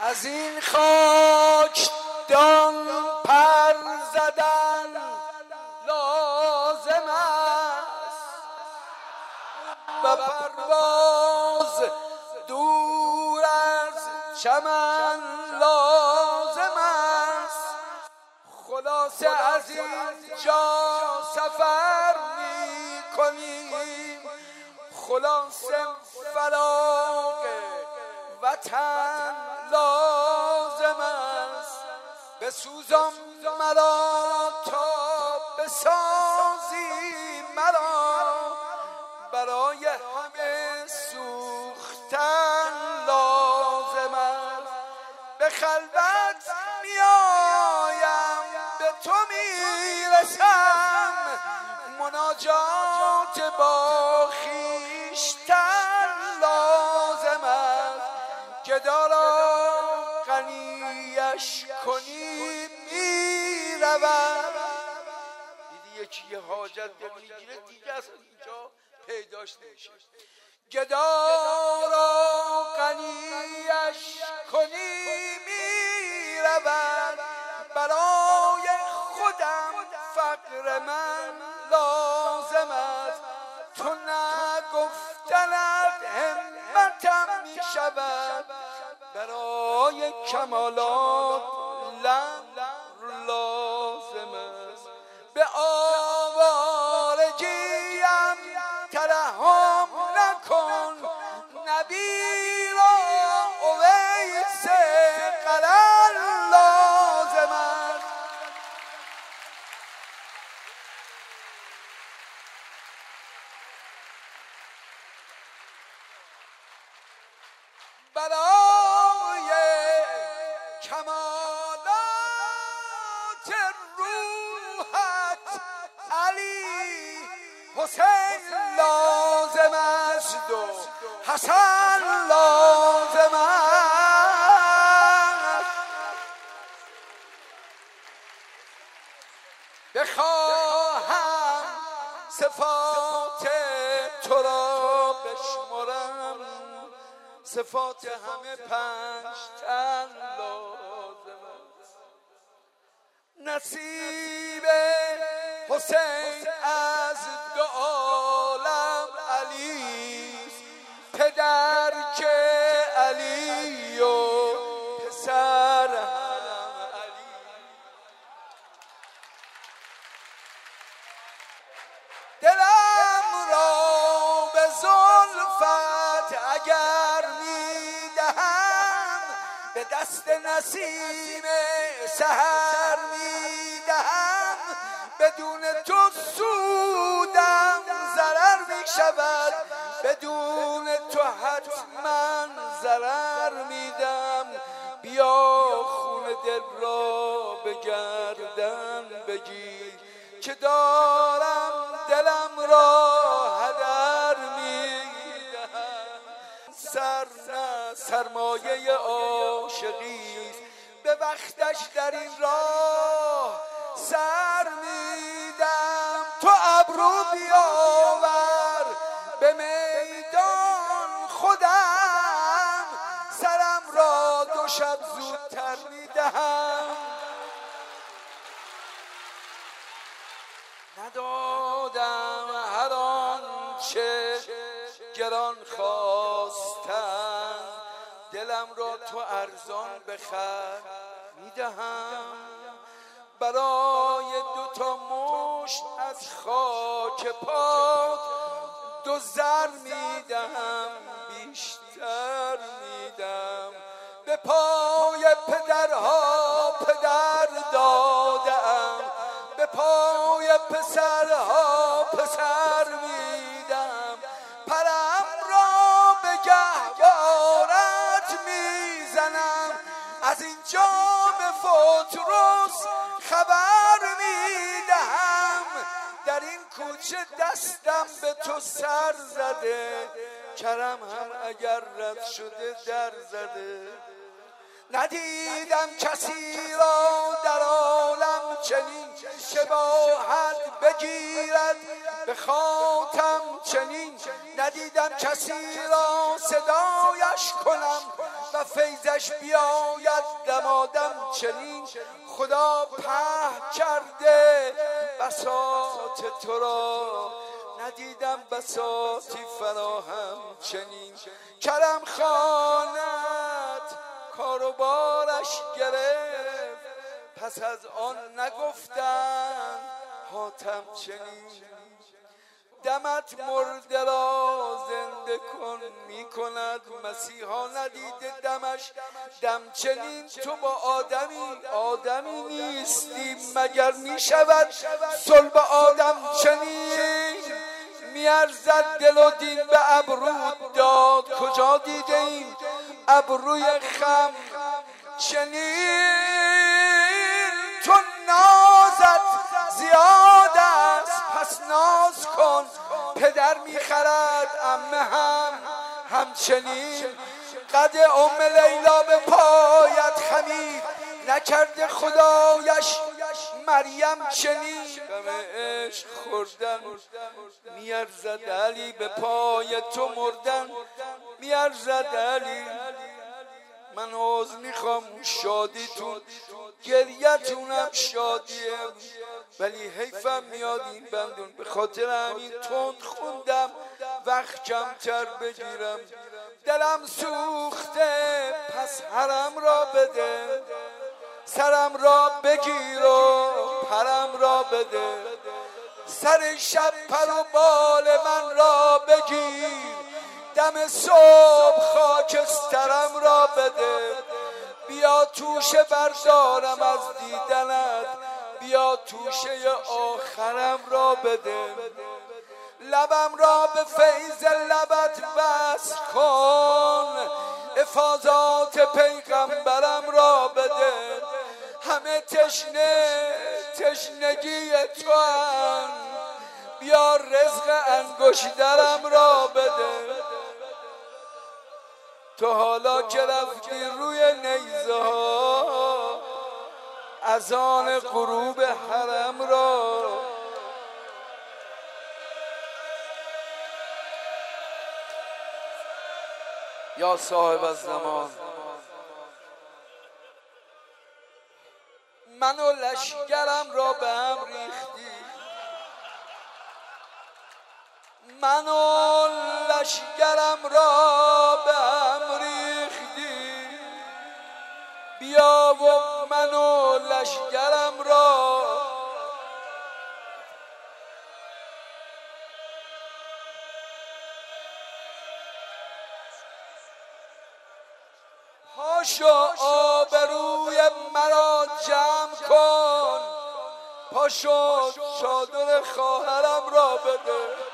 از این خاک دان پر زدن لازم است و پرواز دور از چمن لازم است. خلاصه از اینجا سفر می کنیم، خلاصه فراق وطن لازم است. بسوزان مرا تا بسازی مرا، برای همه سوختن لازم است. به خلوت میایم به تو میرسم، مناجات با خویشتن لازم است. گدا را غنیش کنی میرود. دیدی یکی یه حاجت میگیره دیگه اصلا اینجا پیداش نمیشه. گدا را غنیش کنی میرود، برای خودم فقر من لازم است. تو نگفتنت همتم میشود، برای کمالات لازم است. به آوارگیم ترحم نکن، نبی را اویس قرن لازم است. برای کمالات روحت علی حسین لازم است و حسن لازم است. بخواهم صفات تو را بشمرم، صفات همه پنج تن لازم است. نصیب حسین از دو عالم علی، پدر که علی و پسر هم علی. دلم را به زلفت اگر میدهم، به دست نسیم سحر میدهم. بدون تو سودم ضرر میشود، بدون تو حتما ضرر میدم. بیا خون دل را به گردن بگیر، که دارم دلم را هدر میدهم. سر نه سرمایه عاشقیست، به وقتش در این راه سر میدم. تو ابرو بیاور به میدان، خودم سرم را دو شب زودتر میدهم. ندادم هر آنچه گران خواستم، دلم را تو ارزان بخر میدهم. برای دوتا مشت از خاک پات دو زر میدم، بیشتر میدم. به پای پدرها پدر دادم، به پای پسرها پسر میدم. پرم را به گهوارت میزنم، از اینجا به فوتروس خبر میدهم. در این کوچه دستم به تو سر زده، کرم هم اگر رد شده در زده. ندیدم کسی را در عالم چنین شباهت بگیرد به خاتم چنین. ندیدم کسی را صدایش کنم و فیضش بیاید دمادم چنین. خدا پهن کرده بساط تو را، ندیدم بساطی فراهم چنین. کرم خانت کار و بارش گرفت، پس از آن نگفتن حاتم چنین. دمت مرده را زنده کن می کند مسیحا، ندیده دمش دم چنین. تو با آدمی نیستی مگر می شود صلب آدم چنین. میارزد دل و دین به ابرو داد، کجا دیده ایم ابروی خم چنین. تو نازت زیاد است پس ناز کن، پدر میخرد عمه همچنین. قد ام لیلا به پایت خمید، نکرده خدایش مریم چنین. غم عشق خوردن میارزد علی، به پای تو مردن میارزد علی. من عذر میخوام شادیتون گریتونم شادیه، ولی حیفم میاد این بندون، به خاطر همین تند خوندم وقت کمتر بگیرم. دلم سوخته پس حرم را بده، سرم را بگیر و پرم را بده. سر شب پر و بال من را بگیر، دم صبح خاکسترم را بده. بیا توشه بردارم از دیدنت، بیا توشه آخرم را بده. لبم را به فیض لبت بس کن، افاضات پیغمبرم را بده. همه تشنگی تو هم، بیا رزق انگشترم را بده. تو حالا که رفتی روی نیزه ها، اذان غروب حرم را یا صاحب الزمان. من و لشگرم را به هم ریختی، من و لشگرم را به هم ریختی. بیا و من و لشگرم را پاشو آبروی مرا جمع کن، پاشو چادر خواهرم را بده.